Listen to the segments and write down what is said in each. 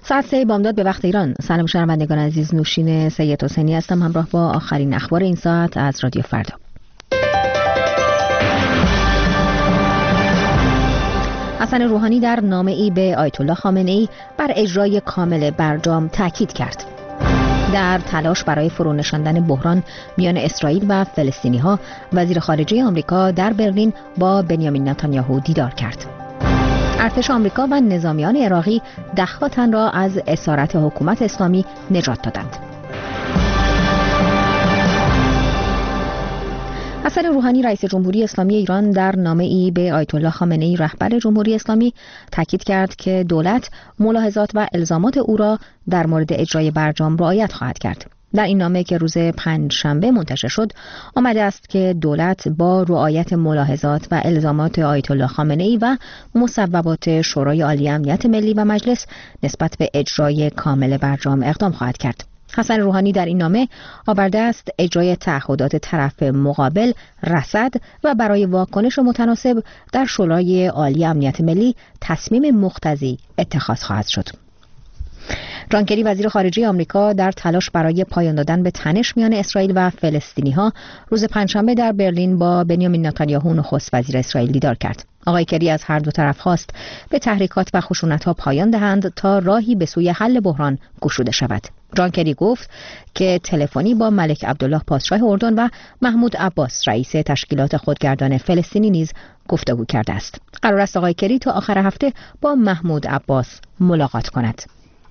ساعت 3 بامداد به وقت ایران. سلام شنوندگان عزیز، نوشین سید حسینی هستم همراه با آخرین اخبار این ساعت از رادیو فردا. حسن روحانی در نامه‌ای به آیت الله خامنه‌ای بر اجرای کامل برجام تاکید کرد. در تلاش برای فرونشاندن بحران میان اسرائیل و فلسطینی‌ها، وزیر خارجه آمریکا در برلین با بنیامین نتانیاهو دیدار کرد. ارتش آمریکا و نظامیان عراقی ده‌ها تن را از اسارت حکومت اسلامی نجات دادند. حسن روحانی رئیس جمهوری اسلامی ایران در نامه‌ای به آیت الله خامنه‌ای رهبر جمهوری اسلامی تاکید کرد که دولت ملاحظات و الزامات او را در مورد اجرای برجام رعایت خواهد کرد. در این نامه که روز پنجشنبه منتشر شد آمده است که دولت با رعایت ملاحظات و الزامات آیت الله خامنه‌ای و مصوبات شورای عالی امنیت ملی و مجلس نسبت به اجرای کامل برجام اقدام خواهد کرد. حسن روحانی در این نامه آورده است اجرای تعهدات طرف مقابل رصد و برای واکنش متناسب در شورای عالی امنیت ملی تصمیم مقتضی اتخاذ خواهد شد. جان کری وزیر خارجه آمریکا در تلاش برای پایان دادن به تنش میان اسرائیل و فلسطینی‌ها روز پنجشنبه در برلین با بنیامین نتانیاهو نخست وزیر اسرائیل دیدار کرد. آقای کری از هر دو طرف خواست به تحریکات و خشونت‌ها پایان دهند تا راهی به سوی حل بحران گشوده شود. جان کری گفت که تلفنی با ملک عبدالله پادشاه اردن و محمود عباس رئیس تشکیلات خودگردان فلسطینی نیز گفتگو کرده است. قرار است آقای کری تا آخر هفته با محمود عباس ملاقات کند.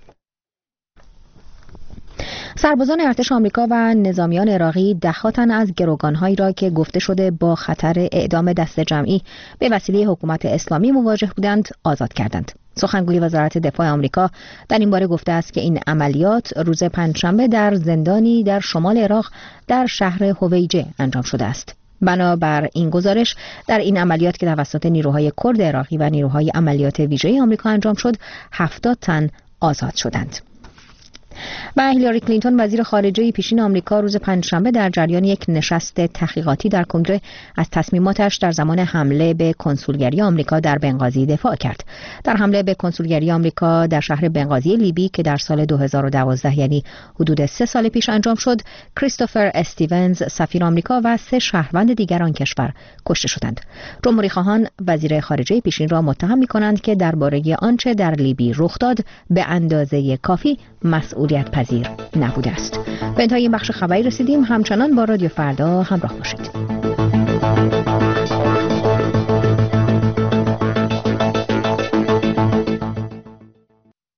سربازان ارتش آمریکا و نظامیان عراقی ده‌ها تن از گروگان‌هایی را که گفته شده با خطر اعدام دست جمعی به وسیله حکومت اسلامی مواجه بودند آزاد کردند. سخنگوی وزارت دفاع آمریکا در این باره گفته است که این عملیات روز پنجشنبه در زندانی در شمال عراق در شهر هویجه انجام شده است. بنابر این گزارش در این عملیات که توسط نیروهای کرد عراقی و نیروهای عملیات ویژه آمریکا انجام شد 70 تن آزاد شدند. و هیلاری کلینتون وزیر خارجه پیشین آمریکا روز پنجشنبه در جریان یک نشست تحقیقاتی در کنگره از تصمیماتش در زمان حمله به کنسولگری آمریکا در بنغازی دفاع کرد. در حمله به کنسولگری آمریکا در شهر بنغازی لیبی که در سال 2012 یعنی حدود 3 سال پیش انجام شد، کریستوفر استیونز سفیر آمریکا و 3 شهروند دیگر آن کشور کشته شدند. جمهوری خواهان وزیر خارجه پیشین را متهم می‌کنند که درباره آنچه در لیبی رخ داد به اندازه کافی مسئولیت پذیر نبوده است. به انتهای این بخش خبری رسیدیم. همچنان با رادیو فردا همراه باشید.